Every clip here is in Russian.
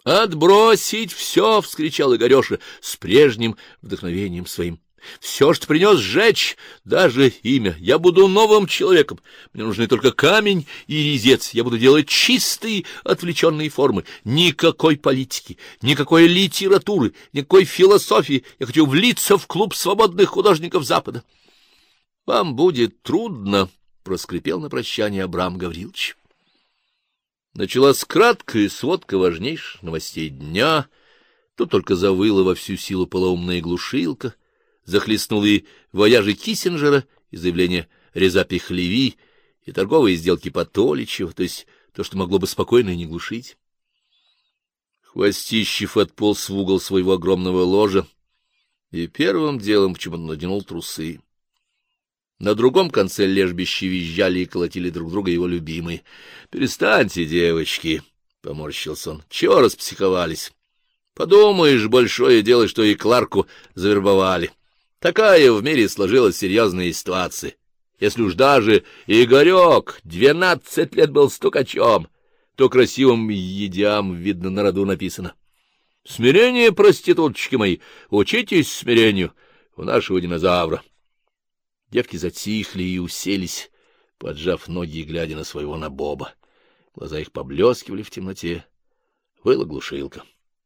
«Отбросить все!» — вскричал Игореша с прежним вдохновением своим. «Все, что принес, сжечь, даже имя. Я буду новым человеком. Мне нужны только камень и резец. Я буду делать чистые, отвлеченные формы. Никакой политики, никакой литературы, никакой философии. Я хочу влиться в клуб свободных художников Запада». «Вам будет трудно», — проскрипел на прощание Абрам Гаврилович. Началась краткая сводка важнейших новостей дня. Тут только завыла во всю силу полоумная глушилка, захлестнула и вояжи Киссинджера, и заявление Реза Пехлеви, и торговые сделки Потоличева, то есть то, что могло бы спокойно и не глушить. Хвостищев отполз в угол своего огромного ложа и первым делом почему-то наденул трусы. На другом конце лежбища визжали и колотили друг друга его любимые. — Перестаньте, девочки, — поморщился он, — чего распсиховались? Подумаешь, большое дело, что и Кларку завербовали. Такая в мире сложилась серьезная ситуация. Если уж даже Игорек 12 лет был стукачом, то красивым едям, видно, на роду написано. Смирение, проституточки мои, учитесь смирению у нашего динозавра. Девки затихли и уселись, поджав ноги и глядя на своего набоба. Глаза их поблескивали в темноте. Выла глушилка.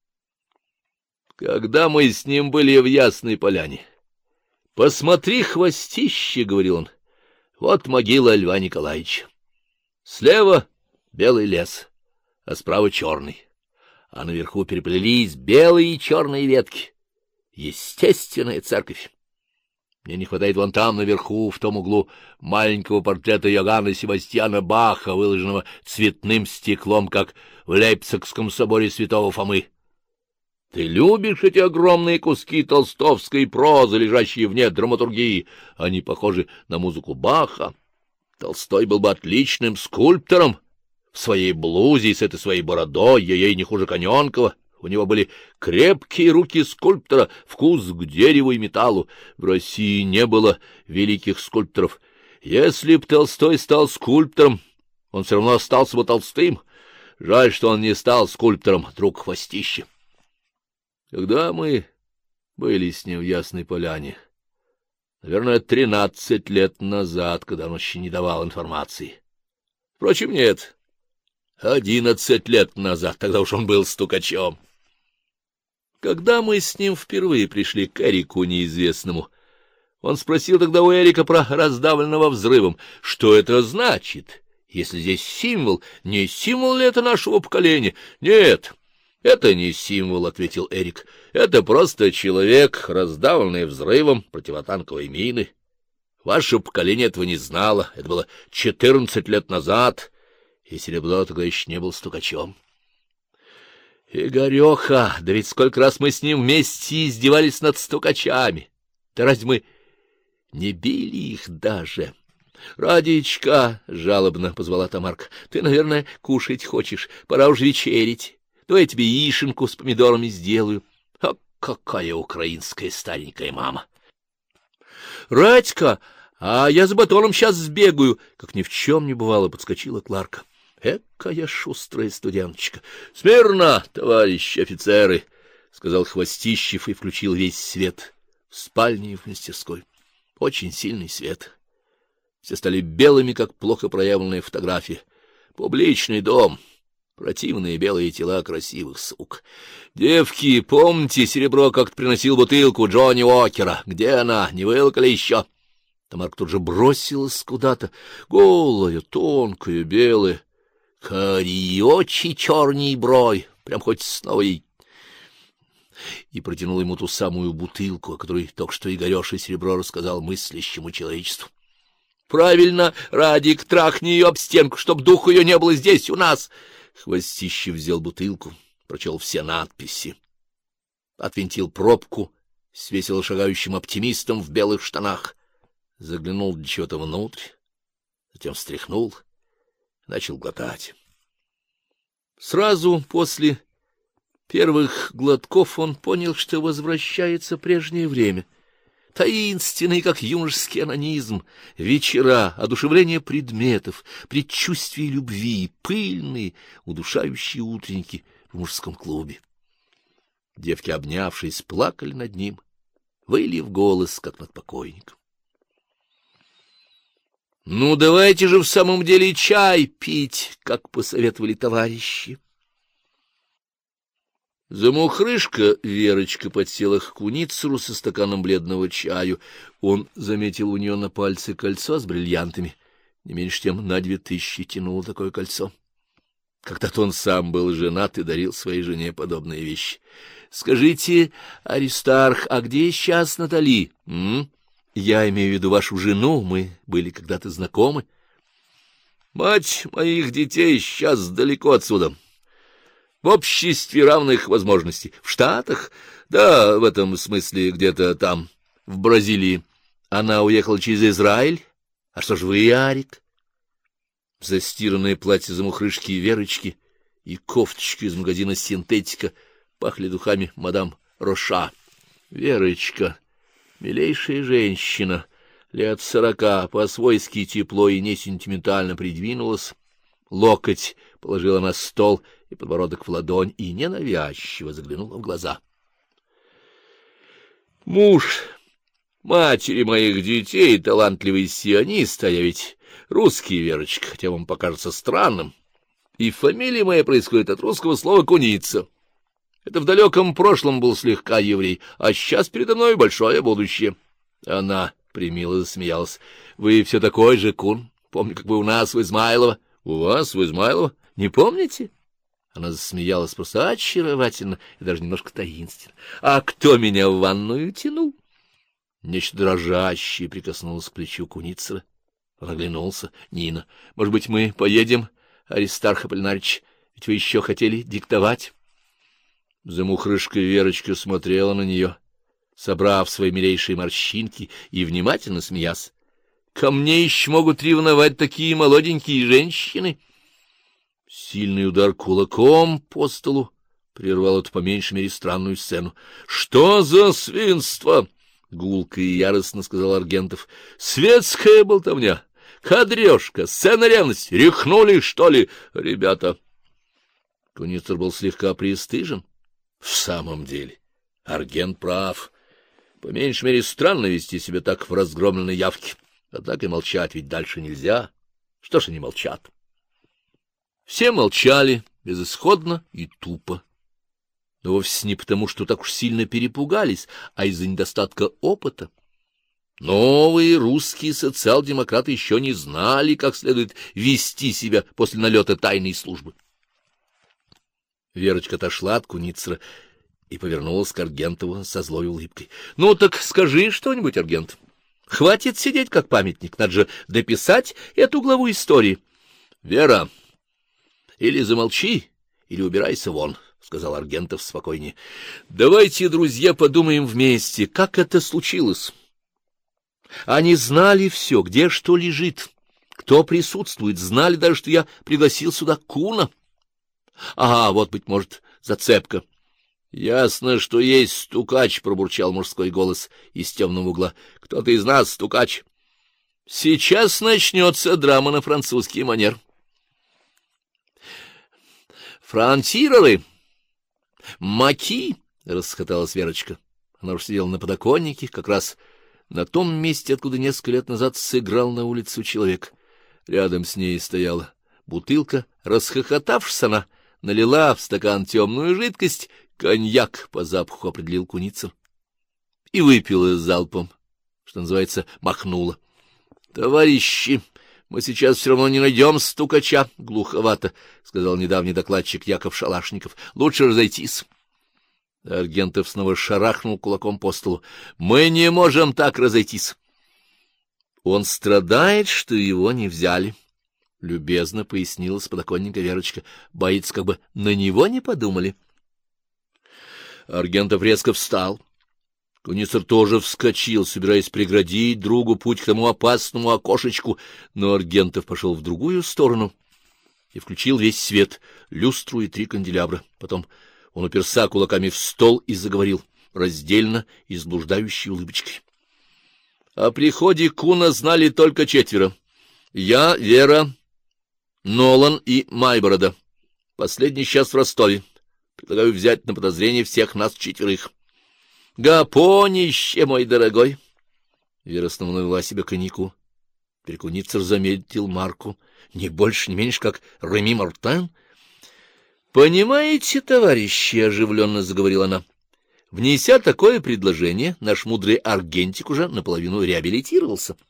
Когда мы с ним были в Ясной Поляне. — Посмотри, хвостище, — говорил он, — вот могила Льва Николаевича. Слева белый лес, а справа черный, а наверху переплелись белые и черные ветки. Естественная церковь. Мне не хватает вон там, наверху, в том углу, маленького портрета Иоганна Себастьяна Баха, выложенного цветным стеклом, как в Лейпцигском соборе святого Фомы. Ты любишь эти огромные куски толстовской прозы, лежащие вне драматургии? Они похожи на музыку Баха. Толстой был бы отличным скульптором в своей блузе и с этой своей бородой, ей не хуже Коненкова. У него были крепкие руки скульптора, вкус к дереву и металлу. В России не было великих скульпторов. Если б Толстой стал скульптором, он все равно остался бы Толстым. Жаль, что он не стал скульптором, друг Хвостище. Когда мы были с ним в Ясной Поляне, наверное, 13 лет назад, когда он еще не давал информации. Впрочем, нет, 11 лет назад, тогда уж он был стукачом. Когда мы с ним впервые пришли к Эрику неизвестному, он спросил тогда у Эрика про раздавленного взрывом. Что это значит, если здесь символ? Не символ ли это нашего поколения? Нет, это не символ, — ответил Эрик. Это просто человек, раздавленный взрывом противотанковой мины. Ваше поколение этого не знало. Это было 14 лет назад, и Серебро тогда еще не был стукачом. Игореха, да ведь сколько раз мы с ним вместе издевались над стукачами. Да разве мы не били их даже? Радичка, — жалобно позвала Тамарка, — ты, наверное, кушать хочешь. Пора уж вечерить. Давай я тебе яишенку с помидорами сделаю. А какая украинская старенькая мама! Радька, а я за батоном сейчас сбегаю. Как ни в чем не бывало, подскочила Кларка. Экая шустрая студенточка. — Смирно, товарищи офицеры, — сказал Хвостищев и включил весь свет в спальне и в мастерской. Очень сильный свет. Все стали белыми, как плохо проявленная фотография. Публичный дом. Противные белые тела красивых сук. Девки, помните, Серебро как-то приносил бутылку Джонни Уокера? Где она? Не вылокали еще? Тамарка тут же бросилась куда-то. Голая, тонкая, белая. Карий, очи черный брой, прям хоть снова и протянул ему ту самую бутылку, о которой только что Игореша Серебро рассказал мыслящему человечеству. — Правильно, Радик, трахни ее об стенку, чтоб духу ее не было здесь у нас. Хвостище взял бутылку, прочел все надписи, отвинтил пробку с весело шагающим оптимистом в белых штанах, заглянул для чего-то внутрь, затем встряхнул, начал глотать. Сразу после первых глотков он понял, что возвращается прежнее время, таинственный, как юношеский анонизм, вечера, одушевление предметов, предчувствие любви, пыльные, удушающие утренники, в мужском клубе. Девки, обнявшись, плакали над ним, выли в голос, как над покойником. — Ну, давайте же в самом деле чай пить, как посоветовали товарищи. Замухрышка Верочка подсела к Куницеру со стаканом бледного чаю. Он заметил у нее на пальце кольцо с бриллиантами. Не меньше чем на 2000 тянуло такое кольцо. Когда-то он сам был женат и дарил своей жене подобные вещи. — Скажите, Аристарх, а где сейчас Натали? Я имею в виду вашу жену, мы были когда-то знакомы. — Мать моих детей сейчас далеко отсюда. В обществе равных возможностей. В Штатах? Да, в этом смысле где-то там, в Бразилии. Она уехала через Израиль. А что ж вы, Арик? Застиранное платье замухрышки Верочки и кофточка из магазина «Синтетика» пахли духами мадам Роша. Верочка, милейшая женщина, лет 40, по-свойски тепло и несентиментально придвинулась, локоть положила на стол и подбородок в ладонь и ненавязчиво заглянула в глаза. Муж матери моих детей — талантливый сионист, а я ведь русский, Верочка, хотя вам покажется странным, и фамилия моя происходит от русского слова «куница». Это в далеком прошлом был слегка еврей, а сейчас передо мной большое будущее. Она примило засмеялась. — Вы все такой же, Кун. Помню, как вы у нас в Измайлово. — У вас в Измайлово? Не помните? Она засмеялась просто очаровательно и даже немножко таинственно. — А кто меня в ванную тянул? Нечто дрожащее прикоснулось к плечу Куницера. Он оглянулся. — Нина, может быть, мы поедем, Аристарх Аполлинарич? Ведь вы еще хотели диктовать. Замухрышка Верочка смотрела на нее, собрав свои милейшие морщинки и внимательно смеясь. — Ко мне еще могут ревновать такие молоденькие женщины. Сильный удар кулаком по столу прервал эту по меньшей мере странную сцену. — Что за свинство? — гулко и яростно сказал Аргентов. — Светская болтовня, кадрёжка, сцена ревности. Рехнули, что ли, ребята? Куницер был слегка пристыжен. В самом деле, Аргент прав. По меньшей мере, странно вести себя так в разгромленной явке. А так и молчать ведь дальше нельзя. Что ж они молчат? Все молчали, безысходно и тупо. Но вовсе не потому, что так уж сильно перепугались, а из-за недостатка опыта. Новые русские социал-демократы еще не знали, как следует вести себя после налета тайной службы. Верочка отошла от Куницера и повернулась к Аргентову со злой улыбкой. — Ну так скажи что-нибудь, Аргент. Хватит сидеть как памятник, надо же дописать эту главу истории. — Вера, или замолчи, или убирайся вон, — сказал Аргентов спокойнее. — Давайте, друзья, подумаем вместе, как это случилось. Они знали все, где что лежит, кто присутствует, знали даже, что я пригласил сюда Куна. Ага, вот, быть может, зацепка. — Ясно, что есть стукач, — пробурчал мужской голос из темного угла. — Кто-то из нас стукач. — Сейчас начнется драма на французский манер. — Фронтиреры! Маки! — расхоталась Верочка. Она уже сидела на подоконнике, как раз на том месте, откуда несколько лет назад сыграл на улицу человек. Рядом с ней стояла бутылка. Расхохотавшись, она налила в стакан темную жидкость, коньяк по запаху определил Куницер, и выпила залпом, что называется, махнула. — Товарищи, мы сейчас все равно не найдем стукача, — глуховато сказал недавний докладчик Яков Шалашников. — Лучше разойтись. Аргентов снова шарахнул кулаком по столу. — Мы не можем так разойтись. — Он страдает, что его не взяли, — любезно пояснила с подоконника Верочка. — Боится, как бы на него не подумали. Аргентов резко встал. Куницер тоже вскочил, собираясь преградить другу путь к тому опасному окошечку, но Аргентов пошел в другую сторону и включил весь свет, люстру и 3 канделябра. Потом он уперся кулаками в стол и заговорил, раздельно и с блуждающей улыбочкой. О приходе Куна знали только 4. Я, Вера, Нолан и Майборода. Последний сейчас в Ростове. Предлагаю взять на подозрение всех нас 4. Гапонище, мой дорогой! Вера снова налила себе коньяку. Перекуницер заметил марку. Не больше, не меньше, как Реми Мартен. — Понимаете, товарищи, — оживленно заговорила она, — внеся такое предложение, наш мудрый Аргентик уже наполовину реабилитировался.